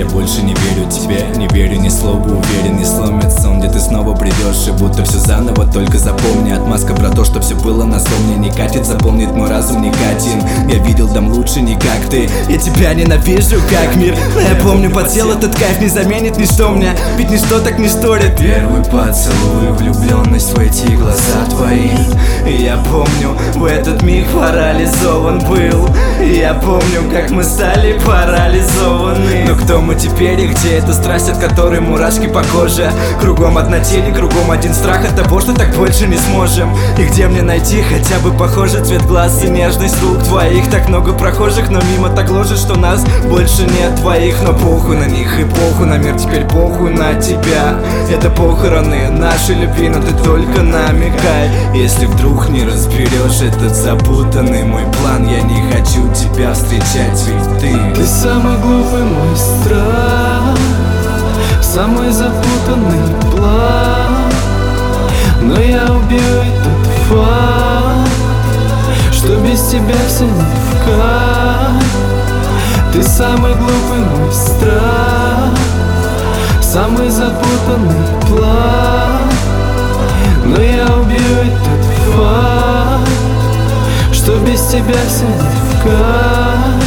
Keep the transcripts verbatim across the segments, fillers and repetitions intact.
Я больше не верю тебе, не верю ни слову, уверен, не сломит сон, где ты снова придешь, и будто все заново, только запомни. Отмазка про то, что все было на сон, мне не катит, заполнит мой разум никотин. Я видел дам лучше не как ты, я тебя ненавижу как мир. Но я помню, подсел этот кайф, не заменит ничто мне, ведь ничто так не сторит. Первый поцелуй, влюбленность в эти глаза твои. И я помню, в этот миг парализован был. И я помню, как мы стали парализованы. Но кто мы теперь и где эта страсть, от которой мурашки по коже? Кругом одна тень, и кругом один страх от того, что так больше не сможем. И где мне найти хотя бы похожий цвет глаз и нежность рук твоих? Так много прохожих, но мимо так ложит, что нас больше нет твоих. Но похуй на них и похуй на мир, теперь похуй на тебя. Это похороны нашей любви, но ты только намекай. Если вдруг не разберешь этот запутанный мой план, я не хочу тебя встречать, ведь ты Ты самый глупый мой страх, самый запутанный план. Но я убью этот факт, что без тебя все не в кайф. Ты самый глупый мой страх, самый запутанный план. Но я убью этот факт, что без тебя все не в кайф.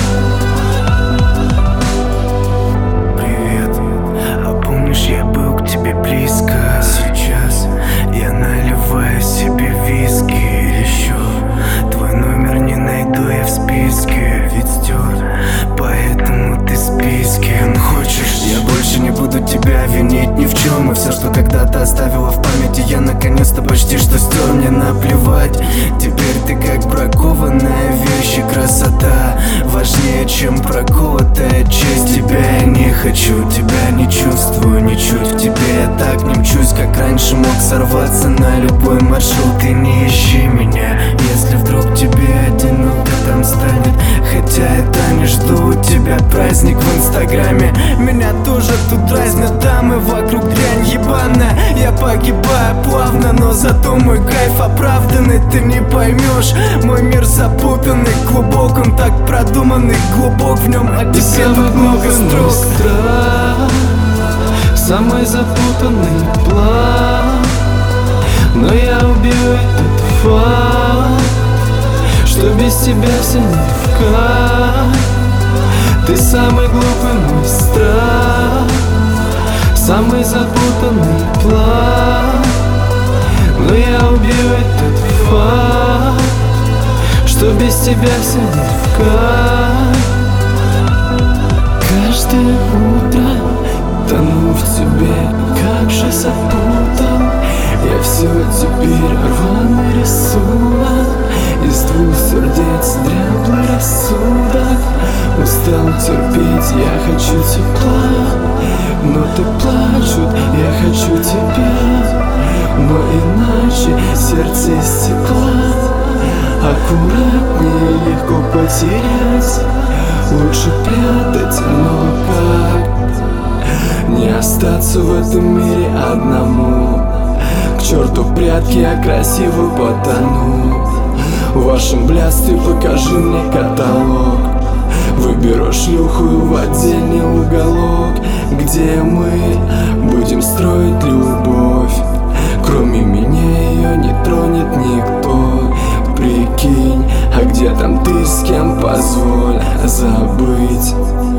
Привет, а помнишь, я был к тебе близко? Сейчас я наливаю себе виски. Еще твой номер не найду я в списке, ведь стер, поэтому ты в списке. Хочешь, я больше не буду тебя винить ни в чем. И все, что когда-то оставила в памяти, я наконец-то почти что стер. Мне наплевать, теперь ты как бракованная вещь. И красота важнее, чем проколотая честь. Тебя я не хочу, тебя не чувствую ничуть. В тебе я так не мчусь, как раньше мог сорваться на любой маршрут. И не ищи меня, если вдруг тебе одиноко там станет. Хотя это не жду, у тебя праздник в инстаграме. Меня тоже тут разнят дамы, вокруг дрянь ебаная. Я погибаю плавно, но зато мой кайф оправданный. Ты не поймешь, мой мир запутанный, глубок, он так продуманный, глубок, в нем отдельно много строк. Страх, самый запутанный план. Но я убью этот факт, что без тебя все не в кайф. Ты самый глупый мой страх, самый запутанный план. Но я убью этот факт, что без тебя все не в кайф. Каждое утро тону в тебе, как же запутал. Я все теперь рваный рисунок, из двух сердец дряблый рассудок. Устал терпеть, я хочу тепла, но ты плачут, я хочу тебя. Но иначе сердце из стекла, аккуратнее, легко потерять. Лучше прятать, но как не остаться в этом мире одному? К черту прятки, я красиво потону. В вашем блядстве покажи мне каталог. Выберу шлюху в отдельный уголок, где мы будем строить любовь. Кроме меня ее не тронет никто. Прикинь, а где там ты, с кем позволь забыть?